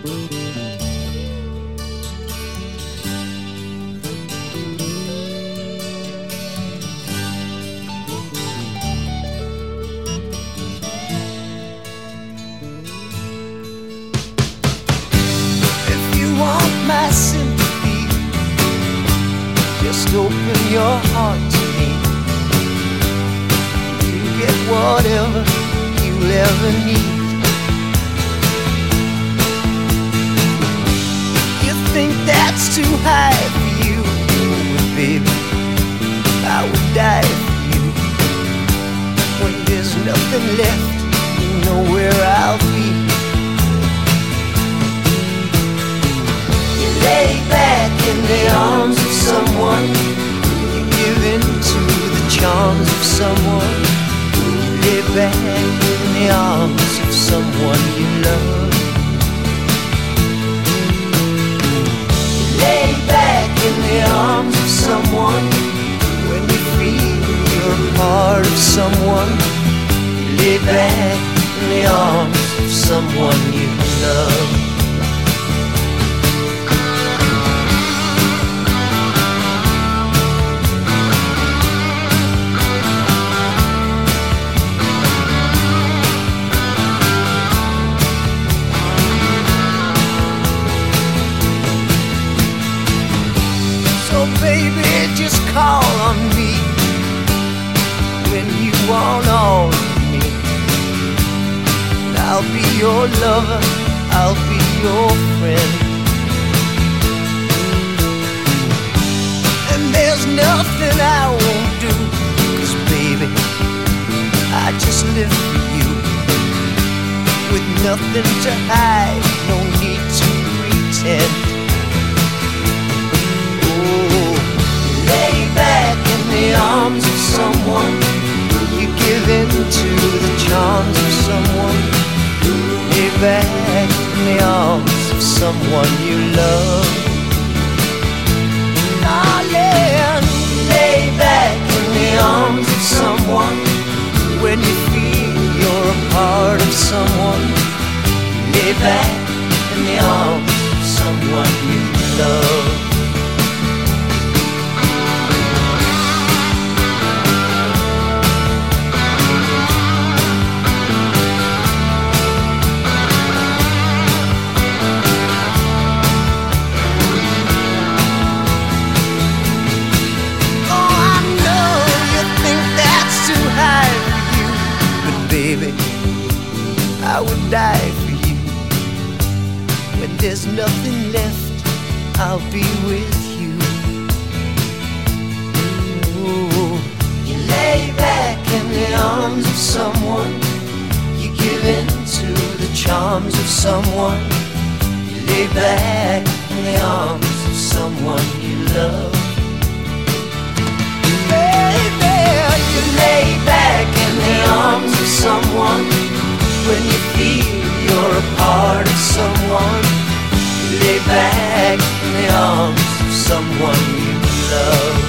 My sympathy, just open your heart to me. You get whatever you'll ever need. You think that's too high for you, but baby, I would die for you. When there's nothing left, you know where I'll be. Lay back in the arms of someone. You give in to the charms of someone. Lay back in the arms of someone you love. Lay back in the arms of someone. When you feel you're a part of someone, lay back in the arms of someone you love. Baby, just call on me when you want all of me. I'll be your lover, I'll be your friend. And there's nothing I won't do, 'cause baby, I just live for you. With nothing to hide, no need to pretend. Lay back in the arms of someone. You give in to the charms of someone. Lay back in the arms of someone you love. Darling, lay back in the arms of someone. When you feel you're a part of someone, lay back in the arms of someone you love. Baby, I would die for you. When there's nothing left, I'll be with you. Ooh. You lay back in the arms of someone. You give in to the charms of someone. You lay back in the arms of someone you love. Baby, you lay back in the arms of someone. When you feel you're a part of someone, you lay back in the arms of someone you love.